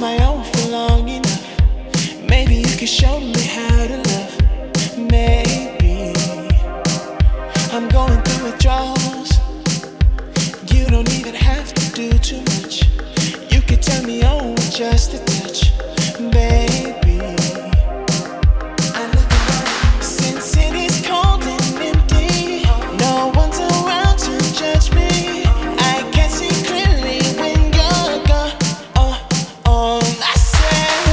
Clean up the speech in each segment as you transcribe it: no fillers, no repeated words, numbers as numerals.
my own for long enough. Maybe you can show me how to love. Maybe I'm going through withdrawals. You don't even have to do too much. You can turn me on with just a touch, baby. I look around since it is cold and empty. No one's around to judge me. I can see clearly when you're gone. I said,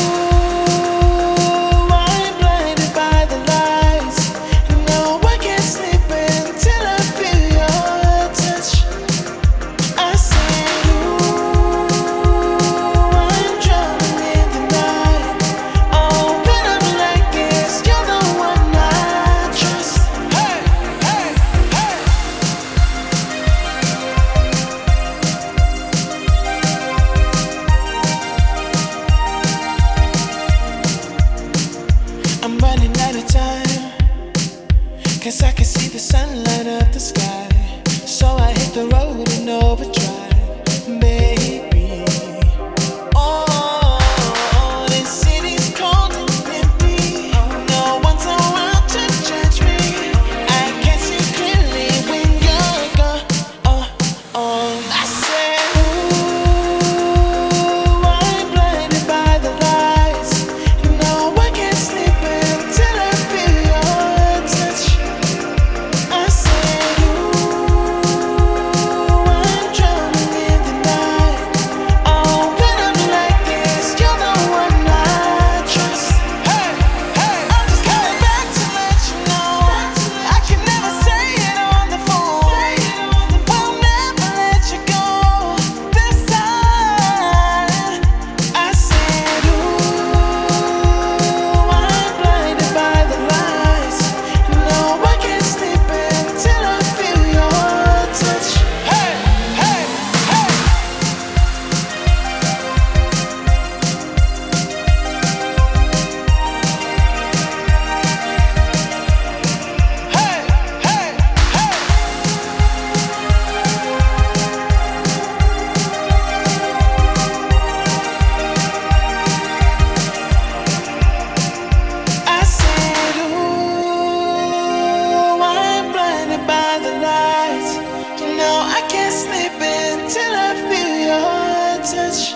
ooh, I'm blinded by the lights. No, I can't sleep until I feel your touch. I said, ooh, I'm drowning in the night. Oh, when I'm like this, you're the one I trust. Hey, hey, hey. I'm running out of time, 'cause I can see the sun light up the sky. So I hit the road in overdrive, baby. Oh, this city's cold and empty. No one's around to judge me. I can see clearly when you're gone. I said, ooh, I'm blinded by the lights. No, I can't sleep until I feel your touch. I said, ooh, I'm drowning in the night. Oh, when I'm like this, you're the one I trust. Hey, hey, I'm just coming back to let you know I can never say it on the phone. We'll never let you go this time. I said, ooh, I'm blinded by the lights. No, I can't sleep until I feel your touch. Hey, hey, hey. Hey, hey, hey. I said, ooh, I'm blinded by the lights. You know I can't sleep until I feel your touch.